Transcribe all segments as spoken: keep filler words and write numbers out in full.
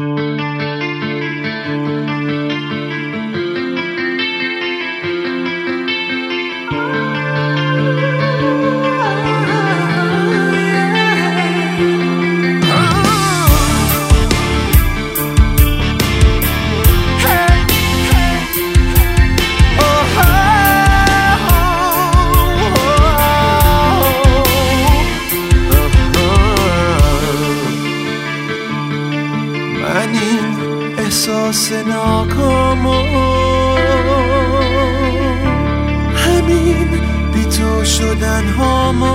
من این احساس ناکام و همین بی تو شدن هامو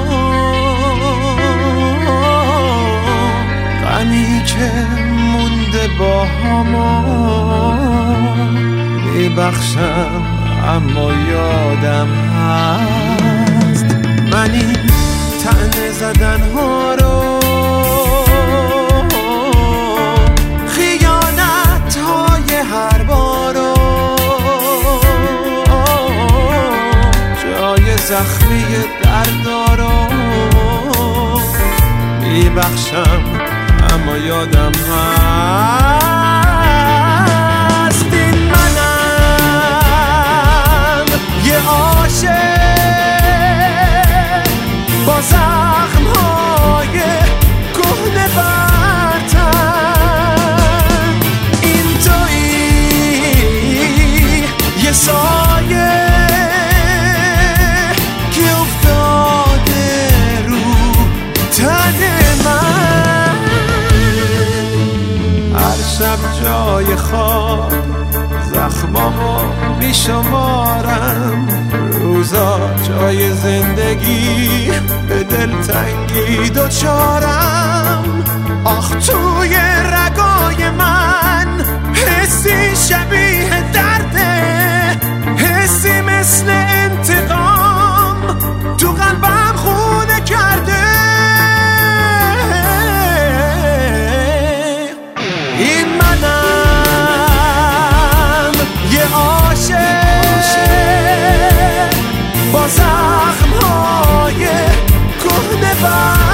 غمی که مونده با همو میبخشم اما یادم هست من این طعنه زدن ها رو هر بارو جای زخمی دردارو میبخشم اما یادم هست این منم یه عاشق با زخم‌های کهنه یه سایه که افتاده رو تن من هر شب جای خواب زخمامو میشمارم روزا جای زندگی به دلتنگی دوچارم آخ توی رگای من حسی شبیه درده حسی مثل انتقام تو قلبم خونه کرده این منم یه عاشق با زخم‌های کهنه